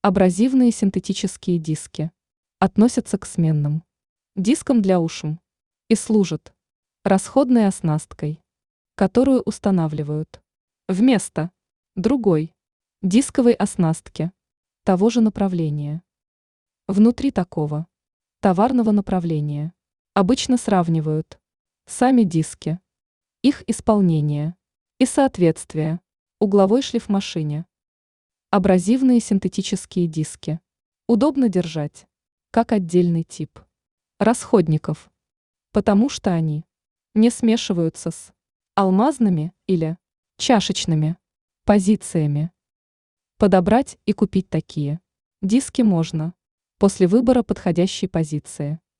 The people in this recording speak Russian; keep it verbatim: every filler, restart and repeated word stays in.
Абразивные синтетические диски относятся к сменным дискам для ушум и служат расходной оснасткой, которую устанавливают вместо другой дисковой оснастки того же направления. Внутри такого товарного направления обычно сравнивают сами диски, их исполнение и соответствие угловой шлифмашине. Абразивные синтетические диски удобно держать как отдельный тип расходников, потому что они не смешиваются с алмазными или чашечными позициями. Подобрать и купить такие диски можно после выбора подходящей позиции.